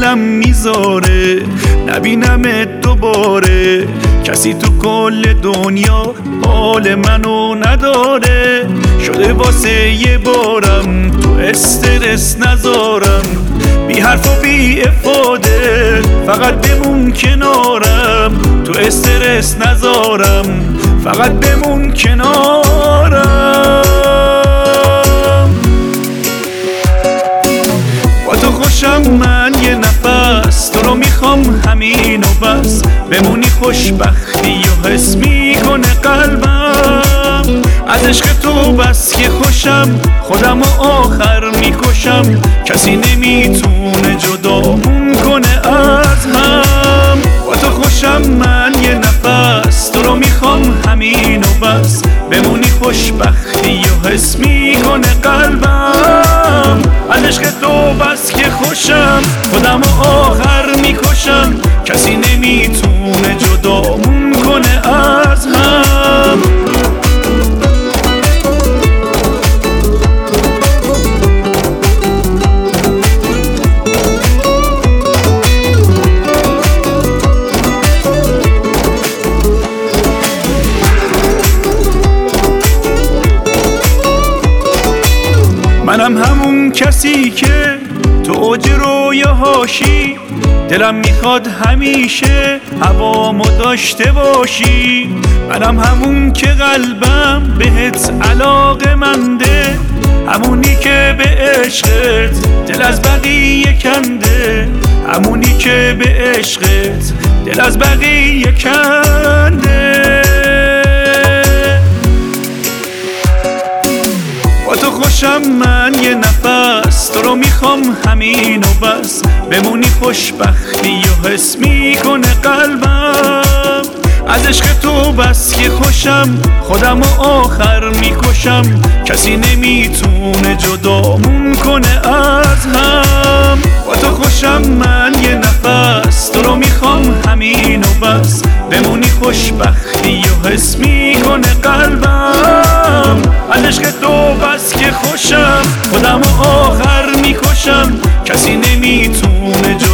دلم میذاره نبینم دوباره. کسی تو کل دنیا حال منو نداره. شده واسه یه بارم تو استرس نذارم. بی حرف و بی افاده فقط بمون کنارم. تو استرس نذارم فقط بمون کنارم. با تو خوشم من یه نفس، تو رو میخوام همین و بس. بمونی خوشبختی و حس میکنه قلبم. از عشق تو بس که خوشم، خودم و آخر میکشم. کسی نمیتونه جدامون کنه از هم. با تو خوشم من یه نفس، تو رو میخوام همین و بس. بمونی خوشبختی و حس میکنه قلبم. از عشق تو بس که خوشم، خودم و آخر میکشم. کسی نمیتونه جدامون کنه از هم. منم همون کسی که تو اوج رویاهاشی. دلم میخواد همیشه هوامو داشته باشی. منم همون که قلبم بهت علاقه‌منده. همونی که به عشقت دل از بقیه کنده. همونی که به عشقت دل از بقیه کنده. با تو خوشم من یه نفس، تو رو میخوام همین و بس. بمونی خوشبختی و حس میکنه قلبم. از عشق تو بس که خوشم، خودم و آخر میکشم. کسی نمیتونه جدامون کنه از هم. با تو خوشم من یه نفس، تو رو میخوام همین و بس. بمونی خوشبختی و حس میکنه قلبم. از عشق تو بس که خوشم، خودم و آخر میکشم. کسی نمیتونه